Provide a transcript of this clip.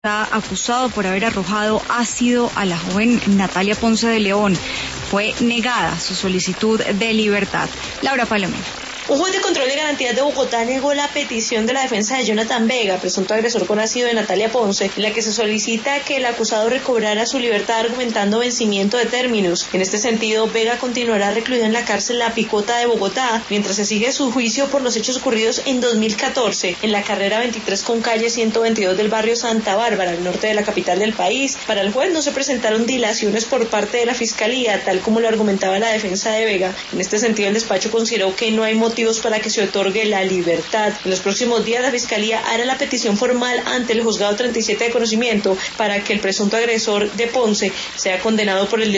Está acusado por haber arrojado ácido a la joven Natalia Ponce de León. Fue negada su solicitud de libertad. Laura Palomino. Un juez de control de garantías de Bogotá negó la petición de la defensa de Jonathan Vega, presunto agresor con ácido de Natalia Ponce, en la que se solicita que el acusado recobrara su libertad argumentando vencimiento de términos. En este sentido, Vega continuará recluido en la cárcel La Picota de Bogotá, mientras se sigue su juicio por los hechos ocurridos en 2014, en la carrera 23 con calle 122 del barrio Santa Bárbara, al norte de la capital del país. Para el juez no se presentaron dilaciones por parte de la Fiscalía, tal como lo argumentaba la defensa de Vega. En este sentido, el despacho consideró que no hay motivos para que se otorgue la libertad. En los próximos días, la Fiscalía hará la petición formal ante el Juzgado 37 de Conocimiento para que el presunto agresor de Ponce sea condenado por el